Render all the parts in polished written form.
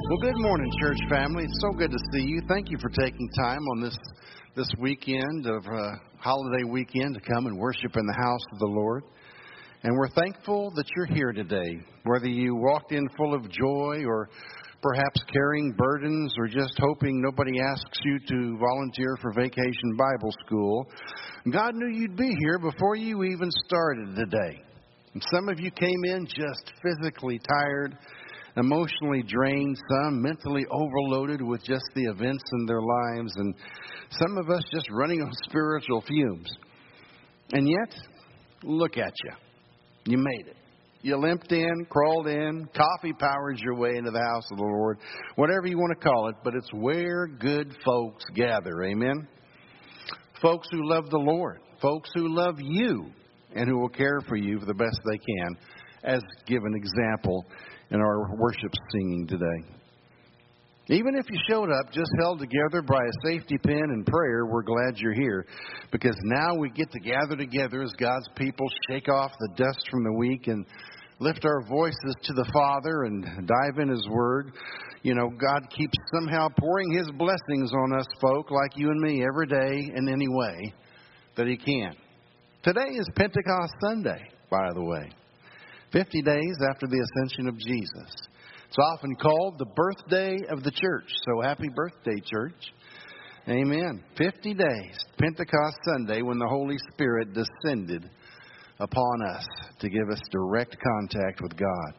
Well, good morning, church family. It's so good to see you. Thank you for taking time on this weekend of holiday weekend to come and worship in the house of the Lord. And we're thankful that you're here today, whether you walked in full of joy or perhaps carrying burdens or just hoping nobody asks you to volunteer for Vacation Bible School. God knew you'd be here before you even started today. And some of you came in just physically tired, emotionally drained, some mentally overloaded with just the events in their lives, and some of us just running on spiritual fumes. And yet, look at you. You made it. You limped in, crawled in, coffee powered your way into the house of the Lord, whatever you want to call it, but it's where good folks gather. Amen? Folks who love the Lord, folks who love you, and who will care for you for the best they can, as given example in our worship singing today. Even if you showed up just held together by a safety pin and prayer, we're glad you're here, because now we get to gather together as God's people, shake off the dust from the week and lift our voices to the Father and dive in His Word. You know, God keeps somehow pouring His blessings on us folk like you and me every day in any way that He can. Today is Pentecost Sunday, by the way. 50 days after the ascension of Jesus. It's often called the birthday of the church. So happy birthday, church. Amen. 50 days, Pentecost Sunday, when the Holy Spirit descended upon us to give us direct contact with God.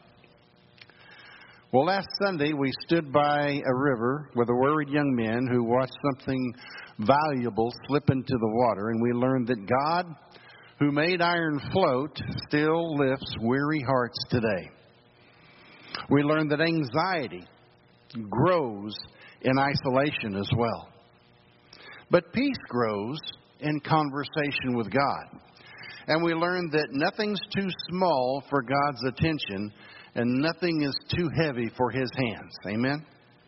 Well, last Sunday we stood by a river with a worried young man who watched something valuable slip into the water, and we learned that God, who made iron float, still lifts weary hearts today. We learned that anxiety grows in isolation as well. But peace grows in conversation with God. And we learned that nothing's too small for God's attention, and nothing is too heavy for His hands. Amen?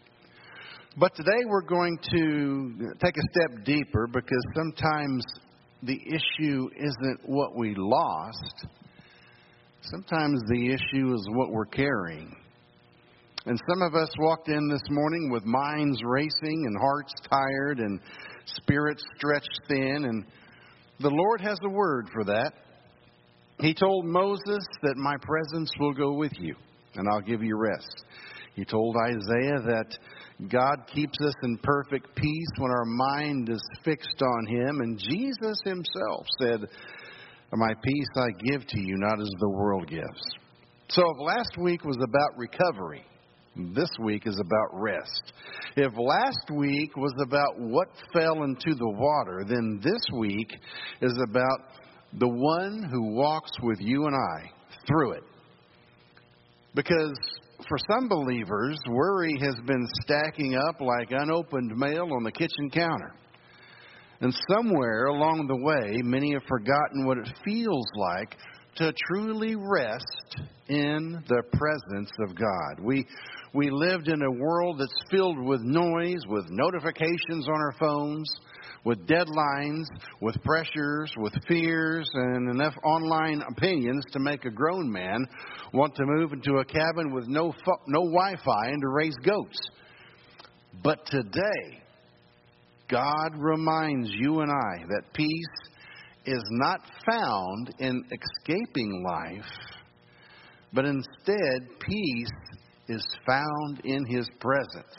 But today we're going to take a step deeper, because sometimes the issue isn't what we lost. Sometimes the issue is what we're carrying. And some of us walked in this morning with minds racing and hearts tired and spirits stretched thin. And the Lord has a word for that. He told Moses that my presence will go with you and I'll give you rest. He told Isaiah that God keeps us in perfect peace when our mind is fixed on Him. And Jesus Himself said, my peace I give to you, not as the world gives. So if last week was about recovery, this week is about rest. If last week was about what fell into the water, then this week is about the one who walks with you and I through it. Because for some believers, worry has been stacking up like unopened mail on the kitchen counter. And somewhere along the way, many have forgotten what it feels like to truly rest in the presence of God. We lived in a world that's filled with noise, with notifications on our phones, with deadlines, with pressures, with fears, and enough online opinions to make a grown man want to move into a cabin with no Wi-Fi and to raise goats. But today, God reminds you and I that peace is not found in escaping life, but instead peace is found in His presence.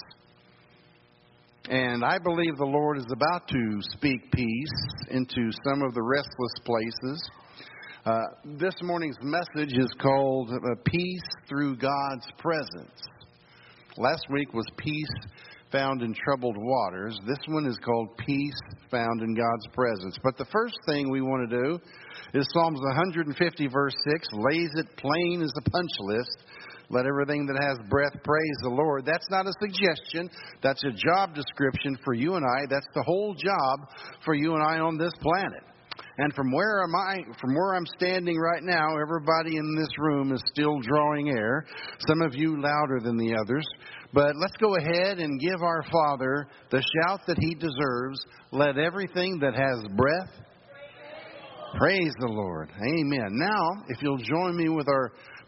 And I believe the Lord is about to speak peace into some of the restless places. This morning's message is called Peace Through God's Presence. Last week was Peace Found in Troubled Waters. This one is called Peace Found in God's Presence. But the first thing we want to do is Psalms 150 verse 6 lays it plain as a punch list. Let everything that has breath praise the Lord. That's not a suggestion. That's a job description for you and I. That's the whole job for you and I on this planet. And from where I'm standing right now, everybody in this room is still drawing air. Some of you louder than the others. But let's go ahead and give our Father the shout that He deserves. Let everything that has breath praise the Lord. Amen. Now, if you'll join me with our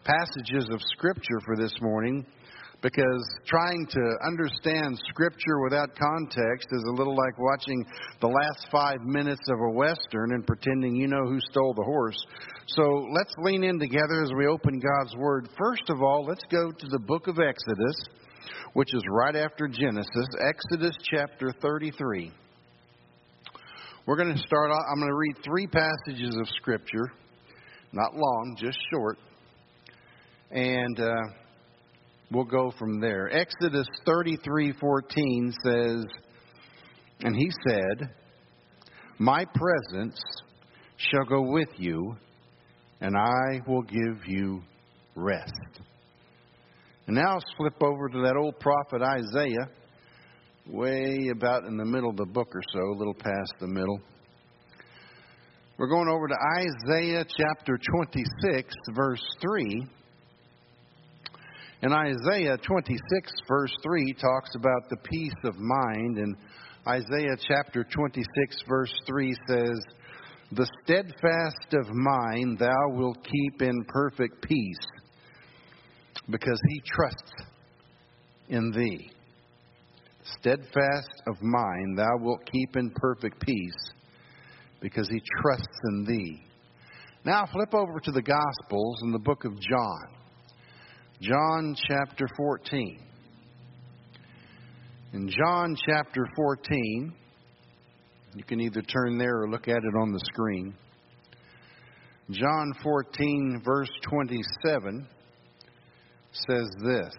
passages of Scripture for this morning, because trying to understand Scripture without context is a little like watching the last 5 minutes of a Western and pretending you know who stole the horse. So let's lean in together as we open God's Word. First of all, let's go to the book of Exodus, which is right after Genesis, Exodus chapter 33. We're going to start off, I'm going to read 3 passages of Scripture, not long, just short, and we'll go from there. Exodus 33:14 says, "And he said, My presence shall go with you, and I will give you rest." And now let's flip over to that old prophet Isaiah, way about in the middle of the book or so, a little past the middle. We're going over to Isaiah chapter 26, verse 3. And Isaiah 26, verse 3 talks about the peace of mind. And Isaiah chapter 26, verse 3 says, "The steadfast of mind thou wilt keep in perfect peace, because he trusts in thee." Steadfast of mind thou wilt keep in perfect peace, because he trusts in thee. Now flip over to the Gospels in the book of John. John chapter 14. In John chapter 14, you can either turn there or look at it on the screen. John 14, verse 27 says this.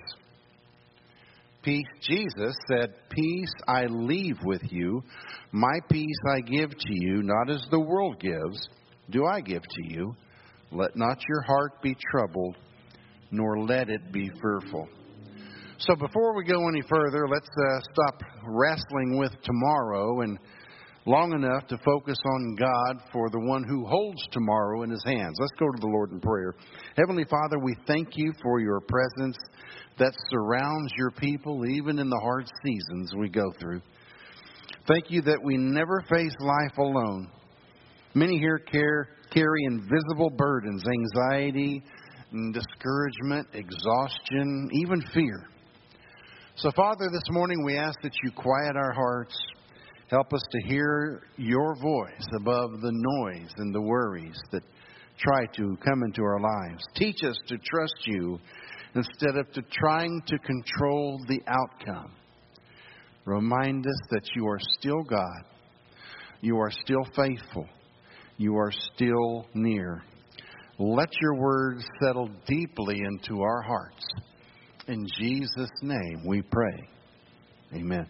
Jesus said, "Peace I leave with you, my peace I give to you, not as the world gives, do I give to you. Let not your heart be troubled, nor let it be fearful." So before we go any further, let's stop wrestling with tomorrow and long enough to focus on God, for the one who holds tomorrow in his hands. Let's go to the Lord in prayer. Heavenly Father, we thank you for your presence that surrounds your people, even in the hard seasons we go through. Thank you that we never face life alone. Many here carry invisible burdens, anxiety, discouragement, exhaustion, even fear. So, Father, this morning we ask that you quiet our hearts. Help us to hear your voice above the noise and the worries that try to come into our lives. Teach us to trust you instead of trying to control the outcome. Remind us that you are still God. You are still faithful. You are still near. Let your words settle deeply into our hearts. In Jesus' name we pray. Amen.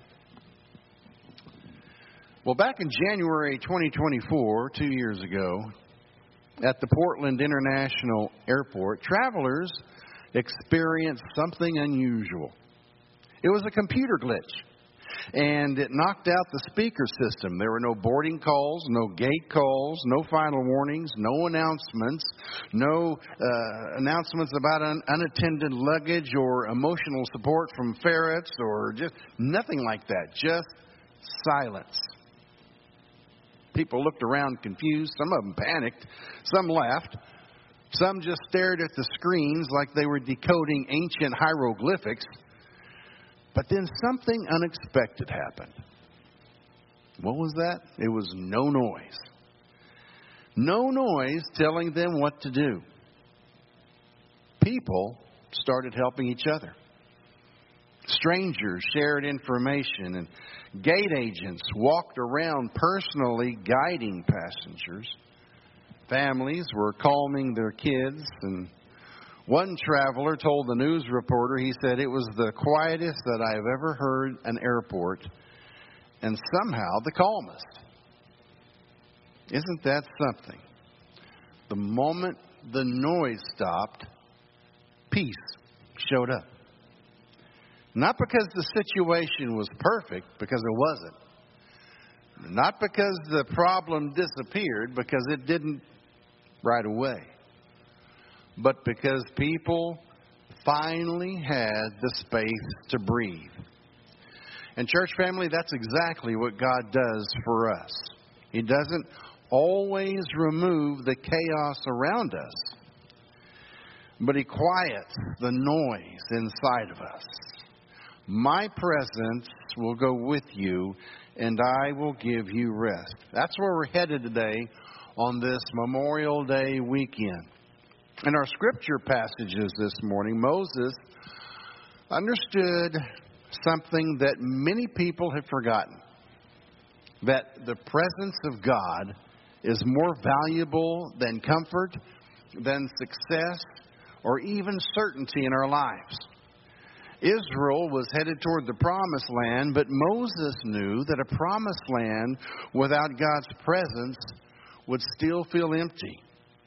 Well, back in January 2024, 2 years ago, at the Portland International Airport, travelers experienced something unusual. It was a computer glitch, and it knocked out the speaker system. There were no boarding calls, no gate calls, no final warnings, no announcements, no announcements about unattended luggage or emotional support from ferrets or just nothing like that, just silence. People looked around confused. Some of them panicked. Some laughed. Some just stared at the screens like they were decoding ancient hieroglyphics. But then something unexpected happened. What was that? It was no noise. No noise telling them what to do. People started helping each other. Strangers shared information, and gate agents walked around personally guiding passengers. Families were calming their kids, and one traveler told the news reporter, he said, "It was the quietest that I've ever heard an airport, and somehow the calmest." Isn't that something? The moment the noise stopped, peace showed up. Not because the situation was perfect, because it wasn't. Not because the problem disappeared, because it didn't right away. But because people finally had the space to breathe. And church family, that's exactly what God does for us. He doesn't always remove the chaos around us, but He quiets the noise inside of us. My presence will go with you, and I will give you rest. That's where we're headed today on this Memorial Day weekend. In our scripture passages this morning, Moses understood something that many people have forgotten. That the presence of God is more valuable than comfort, than success, or even certainty in our lives. Israel was headed toward the promised land, but Moses knew that a promised land without God's presence would still feel empty.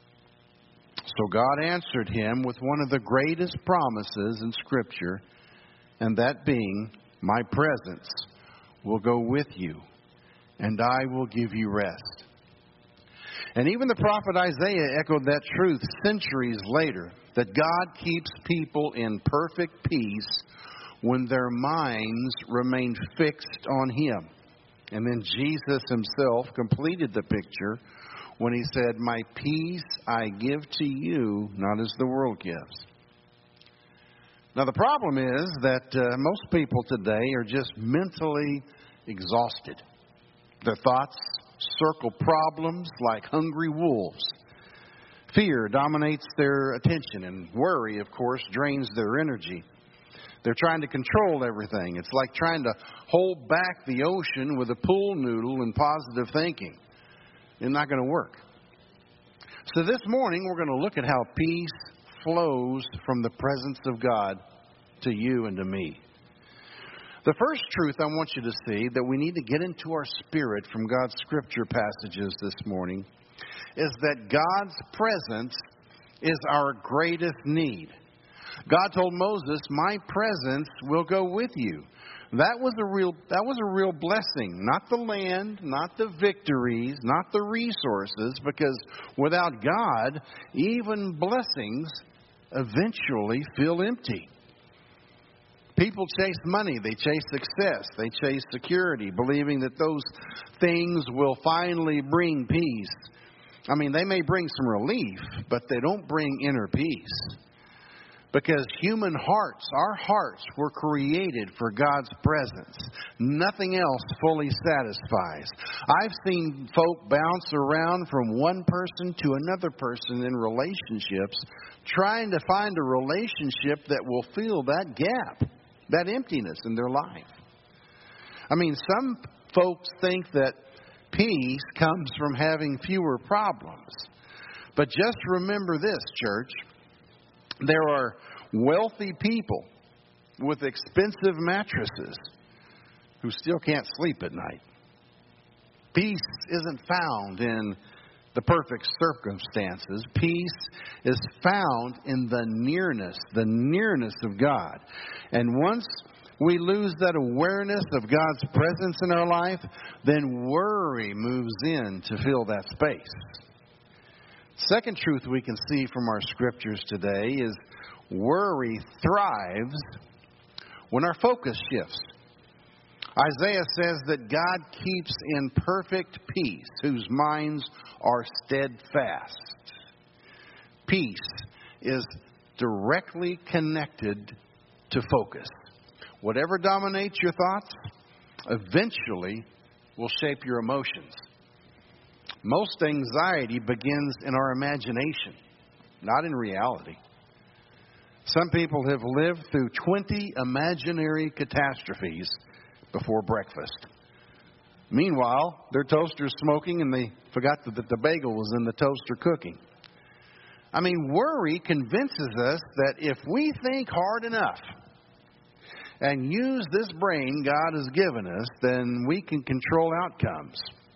So God answered him with one of the greatest promises in Scripture, and that being, my presence will go with you, and I will give you rest. And even the prophet Isaiah echoed that truth centuries later, that God keeps people in perfect peace when their minds remain fixed on Him. And then Jesus Himself completed the picture when He said, my peace I give to you, not as the world gives. Now the problem is that most people today are just mentally exhausted. Their thoughts circle problems like hungry wolves. Fear dominates their attention, and worry, of course, drains their energy. They're trying to control everything. It's like trying to hold back the ocean with a pool noodle and positive thinking. It's not going to work. So this morning, we're going to look at how peace flows from the presence of God to you and to me. The first truth I want you to see that we need to get into our spirit from God's scripture passages this morning is that God's presence is our greatest need. God told Moses, my presence will go with you. That was a real blessing. Not the land, not the victories, not the resources, because without God, even blessings eventually feel empty. People chase money, they chase success, they chase security, believing that those things will finally bring peace. I mean, they may bring some relief, but they don't bring inner peace. Because human hearts, our hearts were created for God's presence. Nothing else fully satisfies. I've seen folk bounce around from one person to another person in relationships, trying to find a relationship that will fill that gap, that emptiness in their life. I mean, some folks think that peace comes from having fewer problems. But just remember this, church. There are wealthy people with expensive mattresses who still can't sleep at night. Peace isn't found in the perfect circumstances. Peace is found in the nearness of God. And once we lose that awareness of God's presence in our life, then worry moves in to fill that space. Second truth we can see from our scriptures today is worry thrives when our focus shifts. Isaiah says that God keeps in perfect peace whose minds are steadfast. Peace is directly connected to focus. Whatever dominates your thoughts eventually will shape your emotions. Most anxiety begins in our imagination, not in reality. Some people have lived through 20 imaginary catastrophes before breakfast. Meanwhile, their toaster's smoking and they forgot that the bagel was in the toaster cooking. I mean, worry convinces us that if we think hard enough and use this brain God has given us, then we can control outcomes.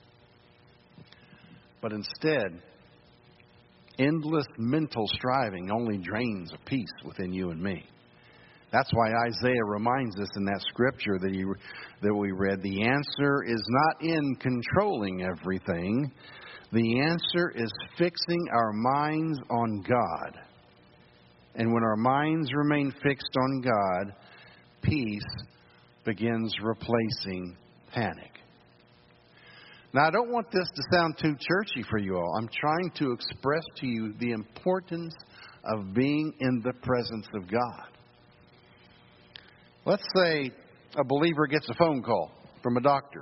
But instead, endless mental striving only drains a peace within you and me. That's why Isaiah reminds us in that scripture that we read, the answer is not in controlling everything. The answer is fixing our minds on God. And when our minds remain fixed on God, peace begins replacing panic. Now, I don't want this to sound too churchy for you all. I'm trying to express to you the importance of being in the presence of God. Let's say a believer gets a phone call from a doctor,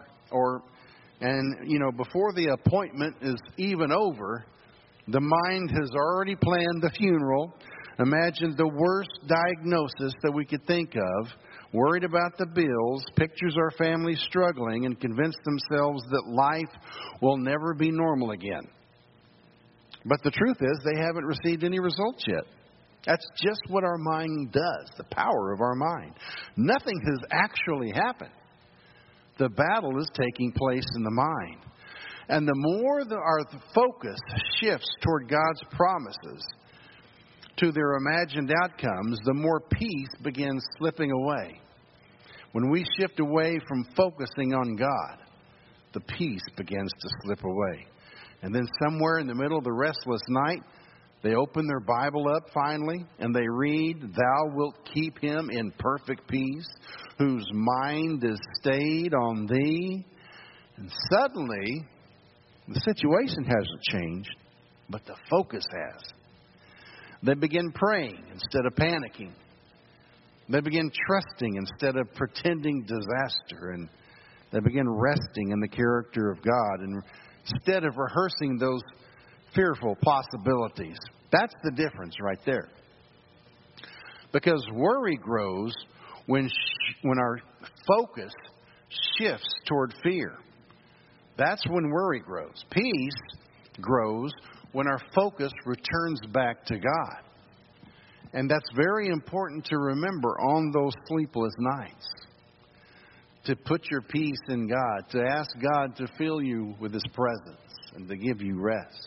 before the appointment is even over, the mind has already planned the funeral, imagined the worst diagnosis that we could think of, worried about the bills, pictures our family struggling, and convinced themselves that life will never be normal again. But the truth is, they haven't received any results yet. That's just what our mind does, the power of our mind. Nothing has actually happened. The battle is taking place in the mind. And the more our focus shifts toward God's promises to their imagined outcomes, the more peace begins slipping away. When we shift away from focusing on God, the peace begins to slip away. And then somewhere in the middle of the restless night, they open their Bible up finally, and they read, "Thou wilt keep him in perfect peace, whose mind is stayed on thee." And suddenly, the situation hasn't changed, but the focus has. They begin praying instead of panicking. They begin trusting instead of pretending disaster. And they begin resting in the character of God and instead of rehearsing those fearful possibilities. That's the difference right there. Because worry grows when our focus shifts toward fear. That's when worry grows. Peace grows when our focus returns back to God. And that's very important to remember on those sleepless nights. To put your peace in God, to ask God to fill you with His presence and to give you rest.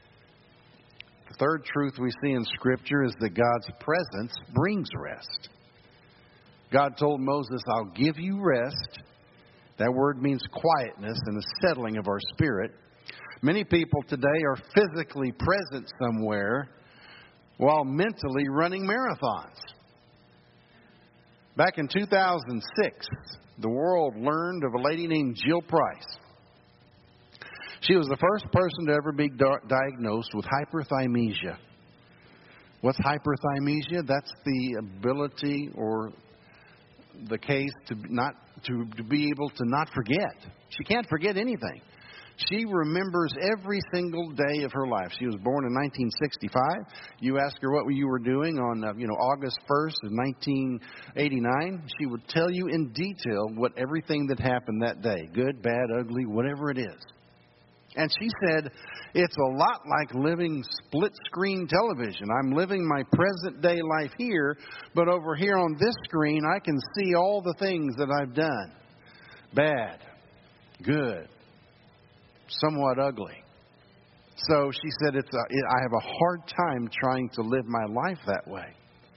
The third truth we see in Scripture is that God's presence brings rest. God told Moses, "I'll give you rest." That word means quietness and a settling of our spirit. Many people today are physically present somewhere while mentally running marathons. Back in 2006, the world learned of a lady named Jill Price. She was the first person to ever be diagnosed with hyperthymesia. What's hyperthymesia? That's the ability or the case to be able to not forget. She can't forget anything. She remembers every single day of her life. She was born in 1965. You ask her what you were doing on August 1st of 1989. She would tell you in detail what everything that happened that day, good, bad, ugly, whatever it is. And she said, it's a lot like living split-screen television. I'm living my present-day life here, but over here on this screen, I can see all the things that I've done. Bad, good, somewhat ugly. So she said, I have a hard time trying to live my life that way.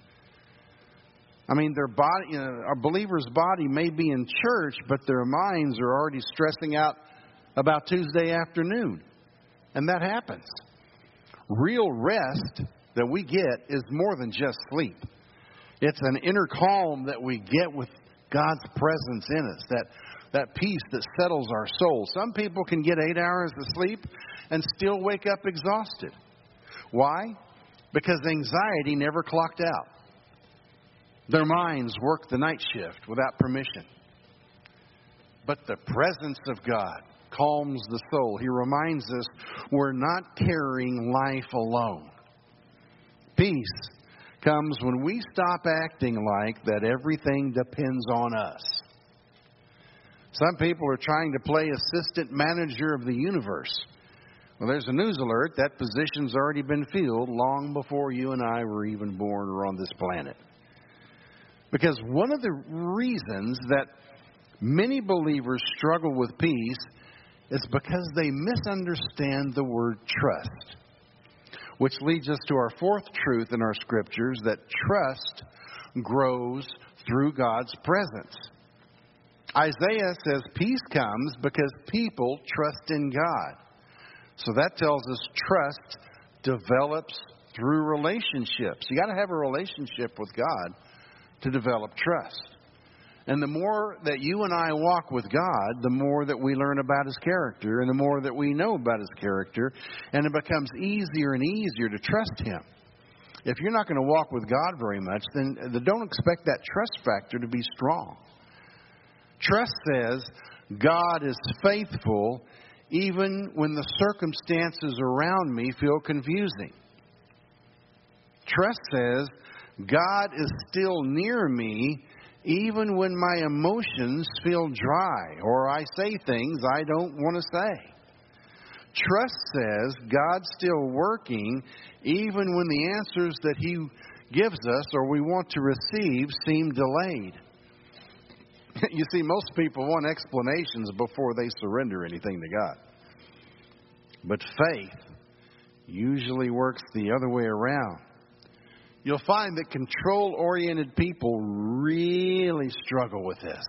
I mean, their body, a believer's body may be in church, but their minds are already stressing out about Tuesday afternoon. And that happens. Real rest that we get is more than just sleep. It's an inner calm that we get with God's presence in us, that peace that settles our soul. Some people can get 8 hours of sleep and still wake up exhausted. Why? Because anxiety never clocked out. Their minds work the night shift without permission. But the presence of God calms the soul. He reminds us we're not carrying life alone. Peace comes when we stop acting like that everything depends on us. Some people are trying to play assistant manager of the universe. Well, there's a news alert. That position's already been filled long before you and I were even born or on this planet. Because one of the reasons that many believers struggle with peace is because they misunderstand the word trust. Which leads us to our fourth truth in our scriptures, that trust grows through God's presence. Isaiah says peace comes because people trust in God. So that tells us trust develops through relationships. You got to have a relationship with God to develop trust. And the more that you and I walk with God, the more that we learn about His character and the more that we know about His character, and it becomes easier and easier to trust Him. If you're not going to walk with God very much, then don't expect that trust factor to be strong. Trust says God is faithful even when the circumstances around me feel confusing. Trust says God is still near me even when my emotions feel dry or I say things I don't want to say. Trust says God's still working even when the answers that He gives us or we want to receive seem delayed. You see, most people want explanations before they surrender anything to God. But faith usually works the other way around. You'll find that control-oriented people really struggle with this.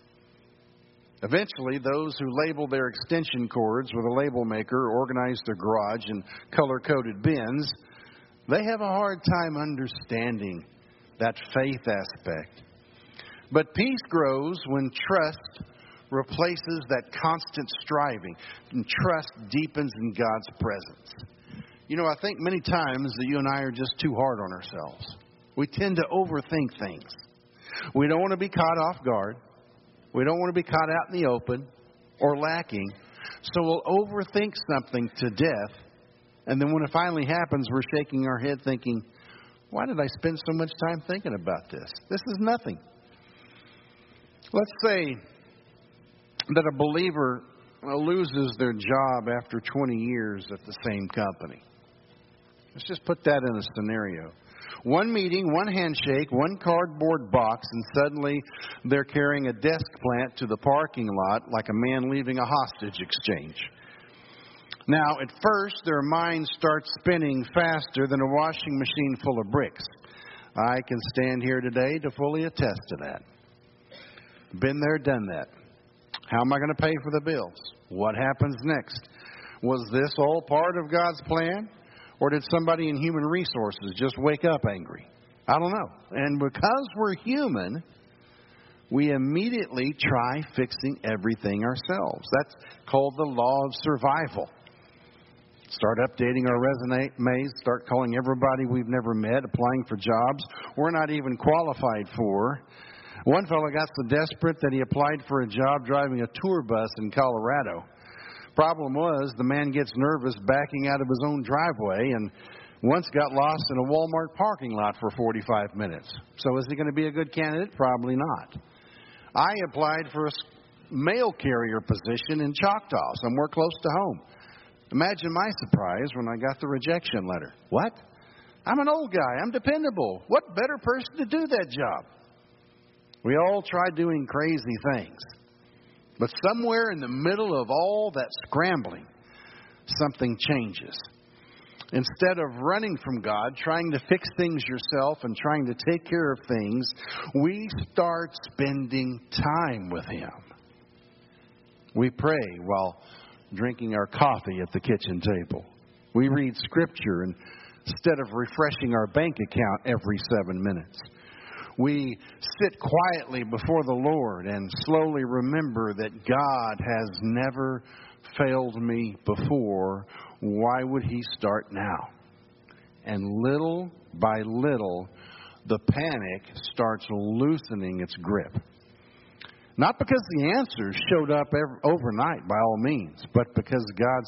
Eventually, those who label their extension cords with a label maker, organize their garage in color-coded bins, they have a hard time understanding that faith aspect. But peace grows when trust replaces that constant striving, and trust deepens in God's presence. You know, I think many times that you and I are just too hard on ourselves. We tend to overthink things. We don't want to be caught off guard. We don't want to be caught out in the open or lacking. So we'll overthink something to death. And then when it finally happens, we're shaking our head thinking, why did I spend so much time thinking about this? This is nothing. Let's say that a believer loses their job after 20 years at the same company. Let's just put that in a scenario. One meeting, one handshake, one cardboard box, and suddenly they're carrying a desk plant to the parking lot like a man leaving a hostage exchange. Now, at first, their mind starts spinning faster than a washing machine full of bricks. I can stand here today to fully attest to that. Been there, done that. How am I going to pay for the bills? What happens next? Was this all part of God's plan? Or did somebody in human resources just wake up angry? I don't know. And because we're human, we immediately try fixing everything ourselves. That's called the law of survival. Start updating our resumes, start calling everybody we've never met, applying for jobs we're not even qualified for. One fellow got so desperate that he applied for a job driving a tour bus in Colorado. Problem was, the man gets nervous backing out of his own driveway and once got lost in a Walmart parking lot for 45 minutes. So is he going to be a good candidate? Probably not. I applied for a mail carrier position in Choctaw, somewhere close to home. Imagine my surprise when I got the rejection letter. What? I'm an old guy. I'm dependable. What better person to do that job? We all try doing crazy things. But somewhere in the middle of all that scrambling, something changes. Instead of running from God, trying to fix things yourself and trying to take care of things, we start spending time with Him. We pray while drinking our coffee at the kitchen table. We read Scripture instead of refreshing our bank account every 7 minutes. We sit quietly before the Lord and slowly remember that God has never failed me before. Why would He start now? And little by little, the panic starts loosening its grip. Not because the answers showed up overnight by all means, but because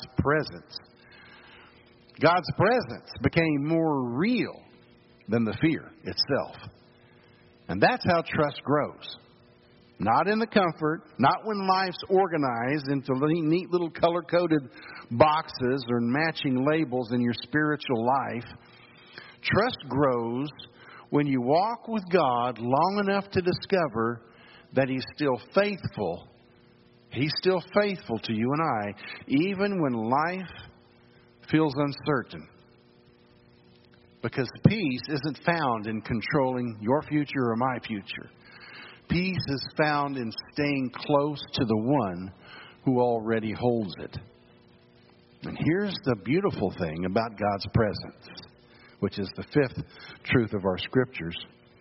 God's presence became more real than the fear itself. And that's how trust grows. Not in the comfort, not when life's organized into neat little color-coded boxes or matching labels in your spiritual life. Trust grows when you walk with God long enough to discover that He's still faithful. He's still faithful to you and I, even when life feels uncertain. Because peace isn't found in controlling your future or my future. Peace is found in staying close to the one who already holds it. And here's the beautiful thing about God's presence, which is the fifth truth of our Scriptures.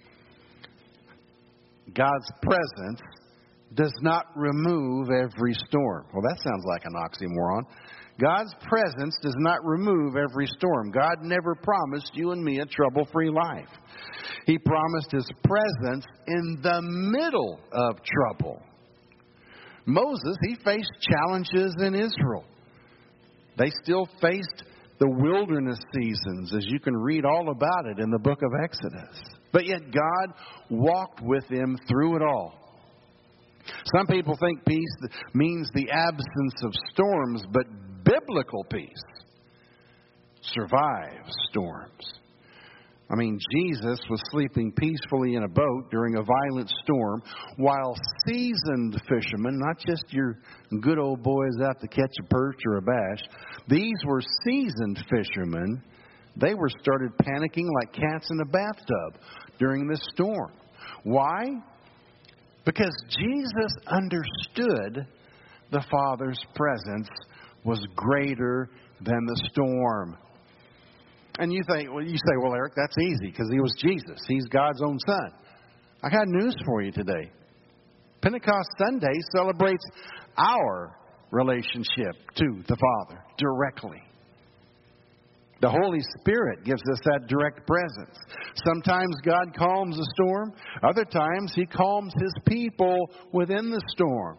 God's presence does not remove every storm. Well, that sounds like an oxymoron. God's presence does not remove every storm. God never promised you and me a trouble-free life. He promised His presence in the middle of trouble. Moses, he faced challenges in Israel. They still faced the wilderness seasons, as you can read all about it in the book of Exodus. But yet God walked with him through it all. Some people think peace means the absence of storms, but biblical peace survives storms. I mean, Jesus was sleeping peacefully in a boat during a violent storm, while seasoned fishermen, not just your good old boys out to catch a perch or a bass, these were seasoned fishermen. They were started panicking like cats in a bathtub during this storm. Why? Because Jesus understood the Father's presence was greater than the storm. And you say, well, Eric, that's easy because He was Jesus. He's God's own Son. I got news for you today. Pentecost Sunday celebrates our relationship to the Father directly. The Holy Spirit gives us that direct presence. Sometimes God calms a storm. Other times He calms His people within the storm.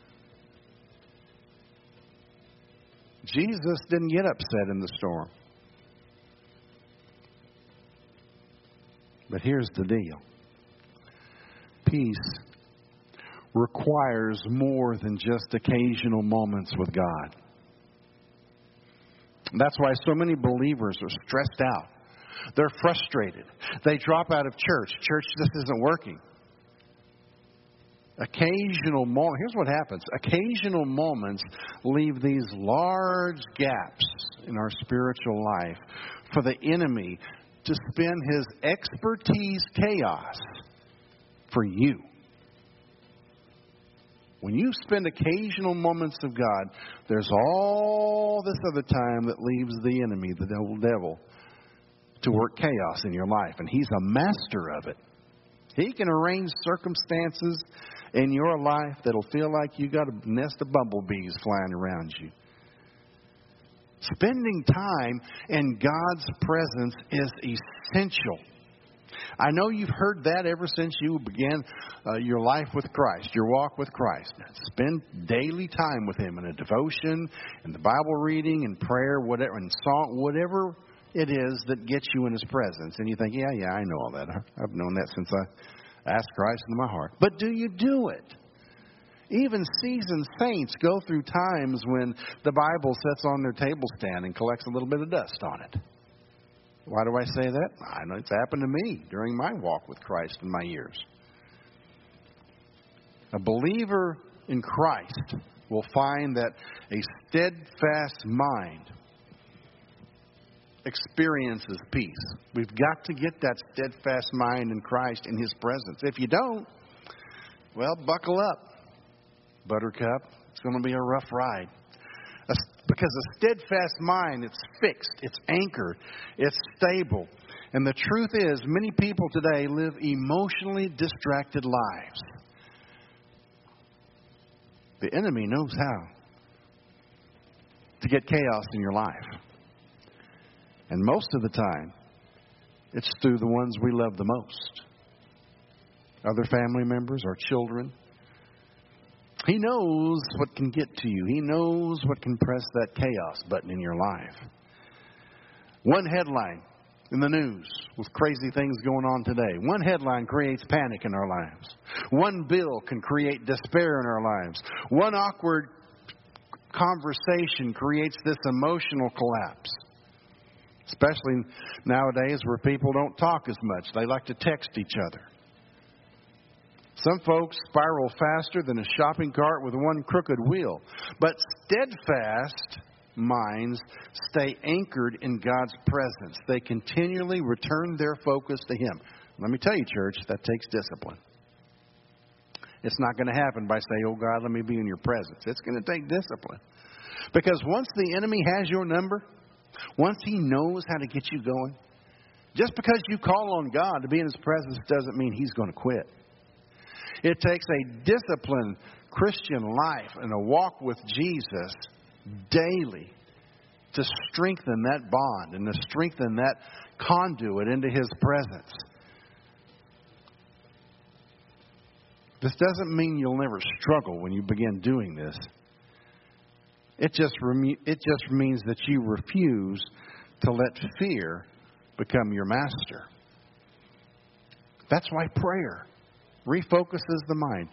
Jesus didn't get upset in the storm. But here's the deal. Peace requires more than just occasional moments with God. That's why so many believers are stressed out. They're frustrated. They drop out of church. Church just isn't working. Here's what happens. Occasional moments leave these large gaps in our spiritual life for the enemy to spin his expertise chaos for you. When you spend occasional moments of God, there's all this other time that leaves the enemy, the devil, to work chaos in your life. And he's a master of it. He can arrange circumstances in your life that'll feel like you got a nest of bumblebees flying around you. Spending time in God's presence is essential. I know you've heard that ever since you began your life with Christ, your walk with Christ. Spend daily time with Him in a devotion, in the Bible reading, and prayer, whatever, and song, whatever it is that gets you in His presence. And you think, yeah, I know all that. I've known that since I asked Christ into my heart. But do you do it? Even seasoned saints go through times when the Bible sits on their table stand and collects a little bit of dust on it. Why do I say that? I know it's happened to me during my walk with Christ in my years. A believer in Christ will find that a steadfast mind experiences peace. We've got to get that steadfast mind in Christ in His presence. If you don't, well, buckle up, Buttercup. It's going to be a rough ride. Because a steadfast mind, it's fixed, it's anchored, it's stable. And the truth is, many people today live emotionally distracted lives. The enemy knows how to get chaos in your life. And most of the time, it's through the ones we love the most. Other family members, our children. He knows what can get to you. He knows what can press that chaos button in your life. One headline in the news with crazy things going on today. One headline creates panic in our lives. One bill can create despair in our lives. One awkward conversation creates this emotional collapse. Especially nowadays where people don't talk as much. They like to text each other. Some folks spiral faster than a shopping cart with one crooked wheel. But steadfast minds stay anchored in God's presence. They continually return their focus to Him. Let me tell you, church, that takes discipline. It's not going to happen by saying, oh, God, let me be in your presence. It's going to take discipline. Because once the enemy has your number, once he knows how to get you going, just because you call on God to be in His presence doesn't mean He's going to quit. It takes a disciplined Christian life and a walk with Jesus daily to strengthen that bond and to strengthen that conduit into His presence. This doesn't mean you'll never struggle when you begin doing this. It just means that you refuse to let fear become your master. That's why prayer refocuses the mind.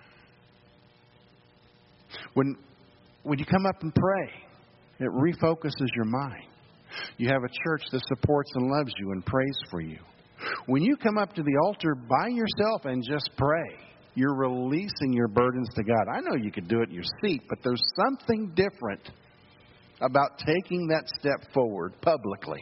When you come up and pray, it refocuses your mind. You have a church that supports and loves you and prays for you. When you come up to the altar by yourself and just pray, you're releasing your burdens to God. I know you could do it in your seat, but there's something different about taking that step forward publicly.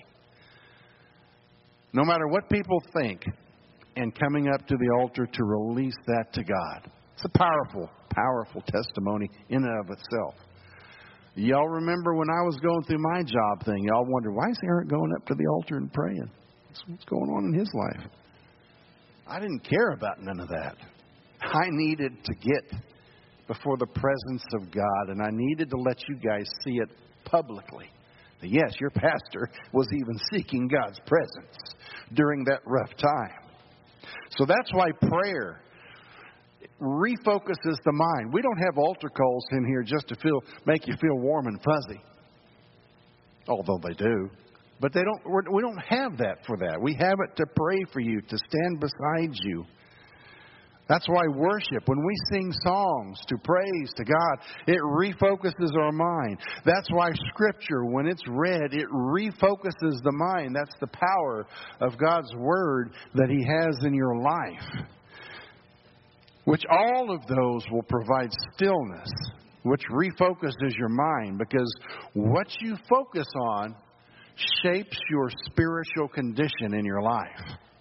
No matter what people think, and coming up to the altar to release that to God. It's a powerful, powerful testimony in and of itself. Y'all remember when I was going through my job thing, y'all wondered, why is Eric going up to the altar and praying? What's going on in his life? I didn't care about none of that. I needed to get before the presence of God, and I needed to let you guys see it publicly. Yes, your pastor was even seeking God's presence during that rough time. So that's why prayer refocuses the mind. We don't have altar calls in here just to make you feel warm and fuzzy, although they do. But we don't have that for that. We have it to pray for you, to stand beside you. That's why worship, when we sing songs to praise to God, it refocuses our mind. That's why Scripture, when it's read, it refocuses the mind. That's the power of God's Word that He has in your life. Which all of those will provide stillness, which refocuses your mind, because what you focus on shapes your spiritual condition in your life.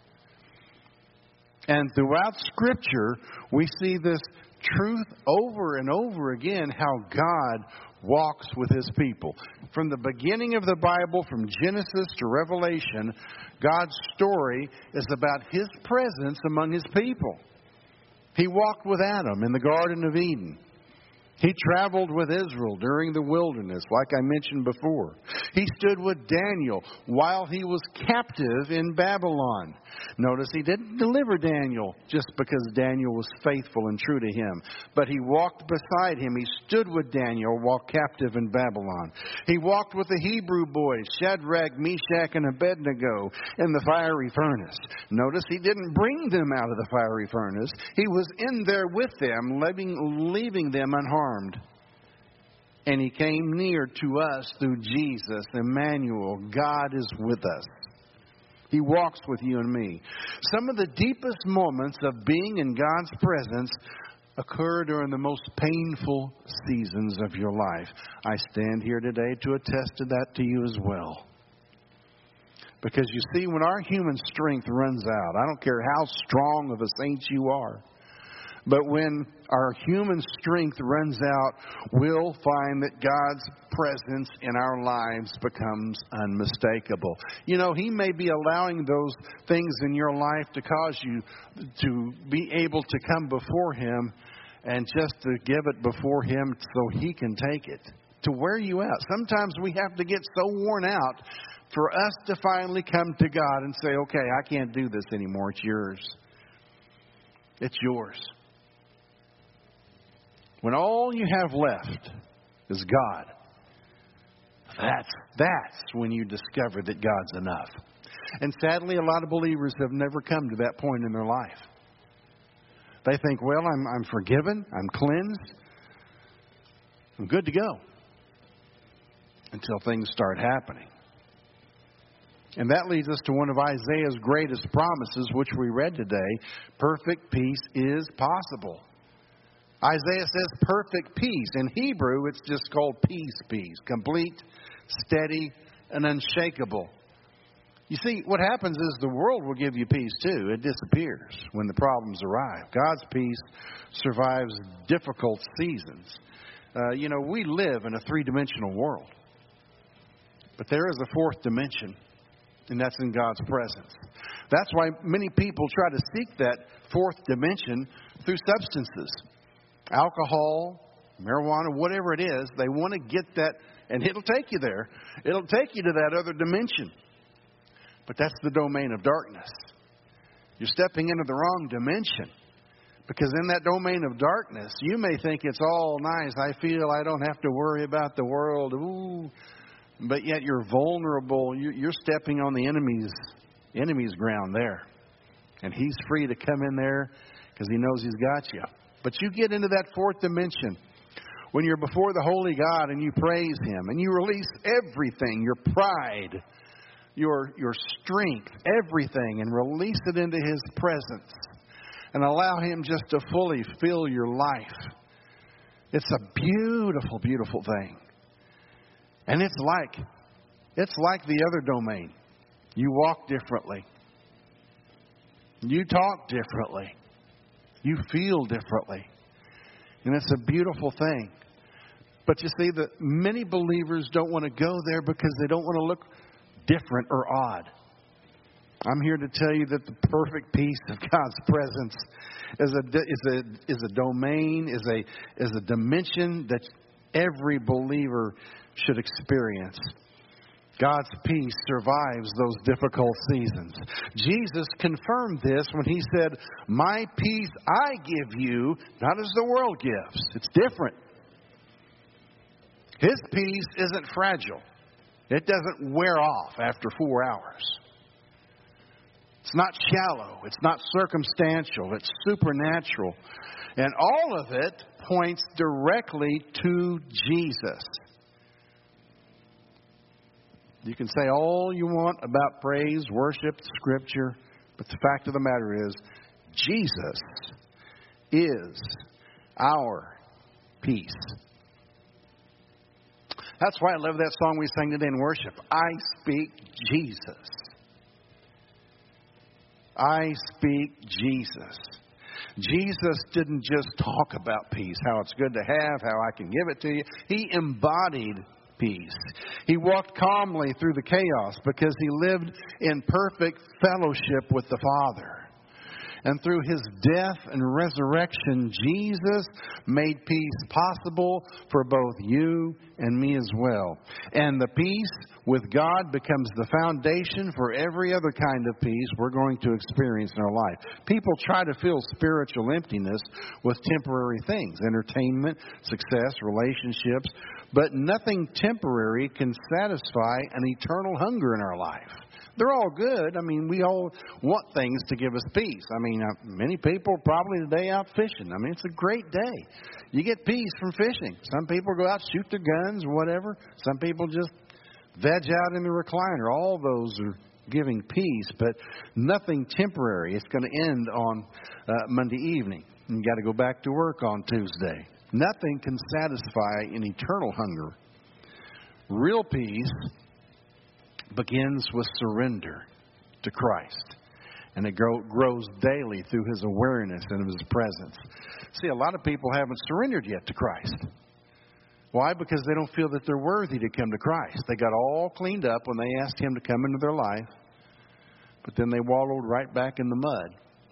And throughout Scripture, we see this truth over and over again, how God walks with His people. From the beginning of the Bible, from Genesis to Revelation, God's story is about His presence among His people. He walked with Adam in the Garden of Eden. He traveled with Israel during the wilderness, like I mentioned before. He stood with Daniel while he was captive in Babylon. Notice he didn't deliver Daniel just because Daniel was faithful and true to him. But he walked beside him. He stood with Daniel while captive in Babylon. He walked with the Hebrew boys, Shadrach, Meshach, and Abednego, in the fiery furnace. Notice he didn't bring them out of the fiery furnace. He was in there with them, leaving them unharmed. And He came near to us through Jesus, Emmanuel. God is with us. He walks with you and me. Some of the deepest moments of being in God's presence occur during the most painful seasons of your life. I stand here today to attest to that to you as well. Because you see, when our human strength runs out, I don't care how strong of a saint you are, but when our human strength runs out, we'll find that God's presence in our lives becomes unmistakable. You know, He may be allowing those things in your life to cause you to be able to come before Him and just to give it before Him so He can take it to wear you out. Sometimes we have to get so worn out for us to finally come to God and say, okay, I can't do this anymore. It's yours. It's yours. When all you have left is God, that's when you discover that God's enough. And sadly, a lot of believers have never come to that point in their life. They think, well, I'm forgiven, I'm cleansed, I'm good to go. Until things start happening. And that leads us to one of Isaiah's greatest promises, which we read today. Perfect peace is possible. Isaiah says perfect peace. In Hebrew, it's just called peace. Complete, steady, and unshakable. You see, what happens is the world will give you peace too. It disappears when the problems arrive. God's peace survives difficult seasons. We live in a three-dimensional world. But there is a fourth dimension, and that's in God's presence. That's why many people try to seek that fourth dimension through substances. Alcohol, marijuana, whatever it is, they want to get that And it'll take you there. It'll take you to that other dimension. But that's the domain of darkness. You're stepping into the wrong dimension. Because in that domain of darkness, you may think it's all nice. I feel I don't have to worry about the world. Ooh. But yet you're vulnerable. You're stepping on the enemy's ground there. And he's free to come in there because he knows he's got you. But you get into that fourth dimension when you're before the holy God and you praise Him and you release everything, your pride, your strength, everything, and release it into His presence and allow Him just to fully fill your life. It's a beautiful, beautiful thing. And it's like the other domain. You walk differently. You talk differently. You feel differently. And it's a beautiful thing. But you see, that many believers don't want to go there because they don't want to look different or odd. I'm here to tell you that the perfect peace of God's presence is a domain, is a dimension that every believer should experience. God's peace survives those difficult seasons. Jesus confirmed this when He said, "My peace I give you, not as the world gives." It's different. His peace isn't fragile. It doesn't wear off after 4 hours. It's not shallow. It's not circumstantial. It's supernatural. And all of it points directly to Jesus. You can say all you want about praise, worship, Scripture, but the fact of the matter is, Jesus is our peace. That's why I love that song we sang today in worship. I speak Jesus. I speak Jesus. Jesus didn't just talk about peace, how it's good to have, how I can give it to you. He embodied peace. He walked calmly through the chaos because He lived in perfect fellowship with the Father. And through His death and resurrection, Jesus made peace possible for both you and me as well. And the peace with God becomes the foundation for every other kind of peace we're going to experience in our life. People try to fill spiritual emptiness with temporary things, entertainment, success, relationships, but nothing temporary can satisfy an eternal hunger in our life. They're all good. I mean, we all want things to give us peace. I mean, many people probably today out fishing. I mean, it's a great day. You get peace from fishing. Some people go out, shoot their guns or whatever. Some people just veg out in the recliner. All those are giving peace, but nothing temporary. It's going to end on Monday evening. You got to go back to work on Tuesday. Nothing can satisfy an eternal hunger. Real peace begins with surrender to Christ. And it grows daily through His awareness and His presence. See, a lot of people haven't surrendered yet to Christ. Why? Because they don't feel that they're worthy to come to Christ. They got all cleaned up when they asked Him to come into their life. But then they wallowed right back in the mud.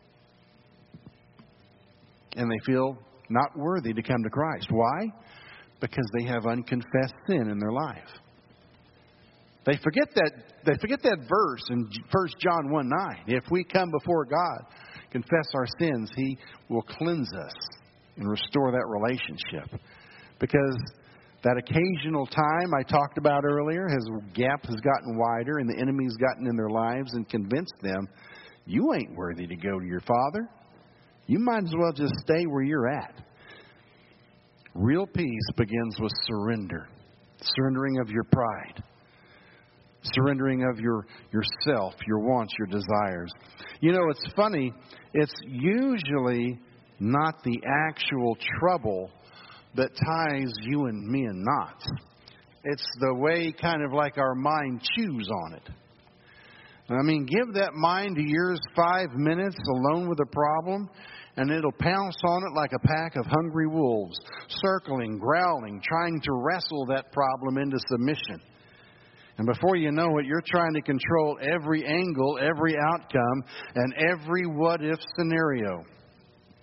And they feel not worthy to come to Christ. Why? Because they have unconfessed sin in their life. They forget that verse in 1 John 1:9. If we come before God, confess our sins, He will cleanse us and restore that relationship. Because that occasional time I talked about earlier, His gap has gotten wider and the enemy's gotten in their lives and convinced them, you ain't worthy to go to your Father. You might as well just stay where you're at. Real peace begins with surrender. Surrendering of your pride. Surrendering of yourself, your wants, your desires. You know, it's funny. It's usually not the actual trouble that ties you and me in knots. It's the way kind of like our mind chews on it. I mean, give that mind of yours 5 minutes alone with a problem, and it'll pounce on it like a pack of hungry wolves, circling, growling, trying to wrestle that problem into submission. And before you know it, you're trying to control every angle, every outcome, and every what-if scenario.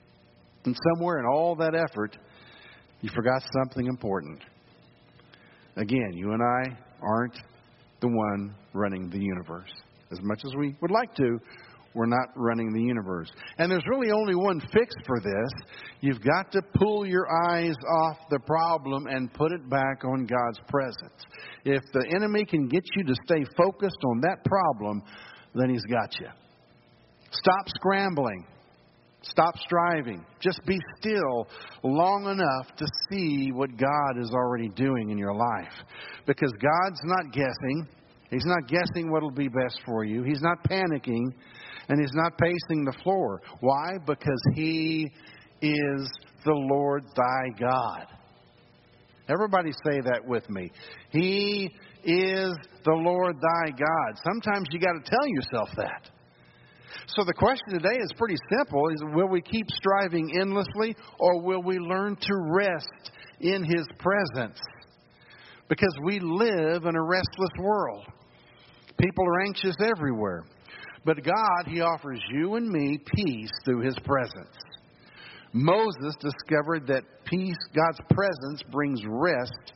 And somewhere in all that effort, you forgot something important. Again, you and I aren't the one running the universe. As much as we would like to, we're not running the universe. And there's really only one fix for this. You've got to pull your eyes off the problem and put it back on God's presence. If the enemy can get you to stay focused on that problem, then he's got you. Stop scrambling. Stop striving. Just be still long enough to see what God is already doing in your life. Because God's not guessing. He's not guessing what will be best for you. He's not panicking. And He's not pacing the floor. Why? Because He is the Lord thy God. Everybody say that with me. He is the Lord thy God. Sometimes you got to tell yourself that. So the question today is pretty simple. Will we keep striving endlessly, or will we learn to rest in His presence? Because we live in a restless world. People are anxious everywhere. But God, He offers you and me peace through His presence. Moses discovered that peace, God's presence, brings rest.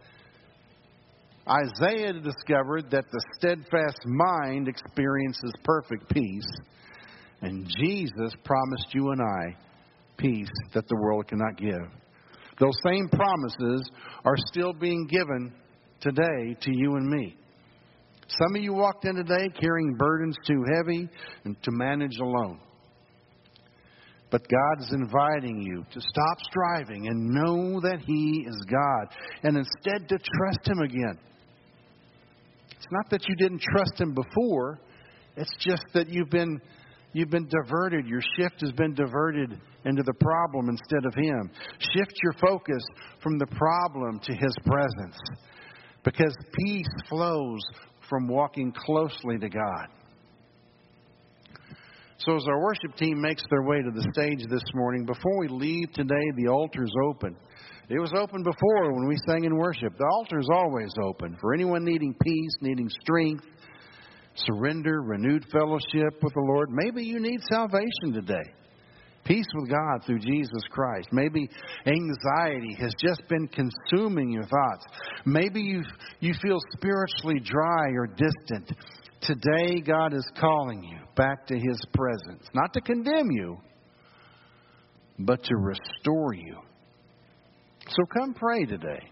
Isaiah discovered that the steadfast mind experiences perfect peace. And Jesus promised you and I peace that the world cannot give. Those same promises are still being given today to you and me. Some of you walked in today carrying burdens too heavy and to manage alone. But God is inviting you to stop striving and know that He is God. And instead to trust Him again. It's not that you didn't trust Him before. It's just that you've been diverted. Your shift has been diverted into the problem instead of Him. Shift your focus from the problem to His presence. Because peace flows from walking closely to God. So as our worship team makes their way to the stage this morning, before we leave today, the altar's open. It was open before when we sang in worship. The altar's always open for anyone needing peace, needing strength, surrender, renewed fellowship with the Lord. Maybe you need salvation today. Peace with God through Jesus Christ. Maybe anxiety has just been consuming your thoughts. Maybe you feel spiritually dry or distant. Today, God is calling you back to His presence. Not to condemn you, but to restore you. So come pray today.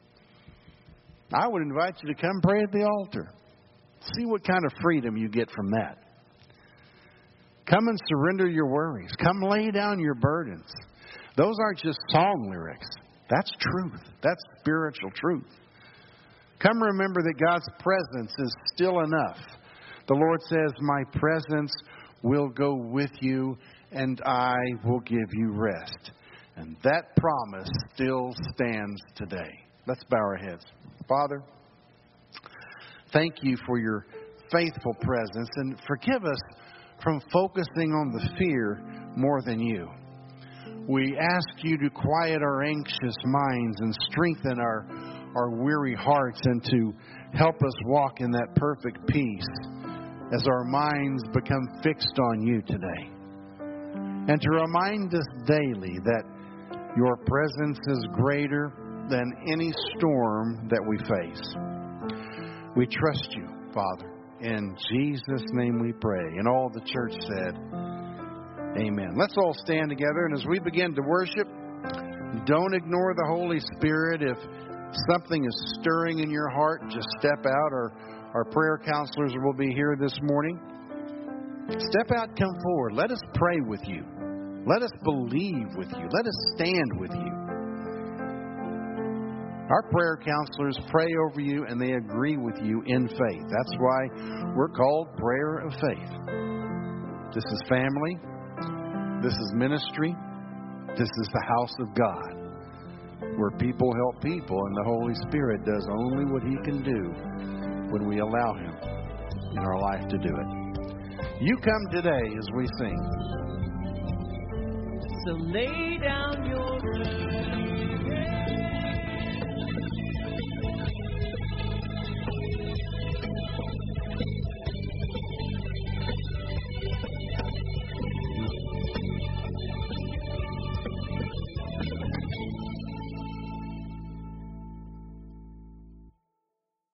I would invite you to come pray at the altar. See what kind of freedom you get from that. Come and surrender your worries. Come lay down your burdens. Those aren't just song lyrics. That's truth. That's spiritual truth. Come remember that God's presence is still enough. The Lord says, my presence will go with you and I will give you rest. And that promise still stands today. Let's bow our heads. Father, thank you for your faithful presence, and forgive us from focusing on the fear more than you. We ask you to quiet our anxious minds and strengthen our weary hearts, and to help us walk in that perfect peace as our minds become fixed on you today. And to remind us daily that your presence is greater than any storm that we face. We trust you, Father. In Jesus' name we pray. And all the church said, amen. Let's all stand together. And as we begin to worship, don't ignore the Holy Spirit. If something is stirring in your heart, just step out. Our prayer counselors will be here this morning. Step out, come forward. Let us pray with you. Let us believe with you. Let us stand with you. Our prayer counselors pray over you and they agree with you in faith. That's why we're called Prayer of Faith. This is family. This is ministry. This is the house of God, where people help people and the Holy Spirit does only what He can do when we allow Him in our life to do it. You come today as we sing. So lay down your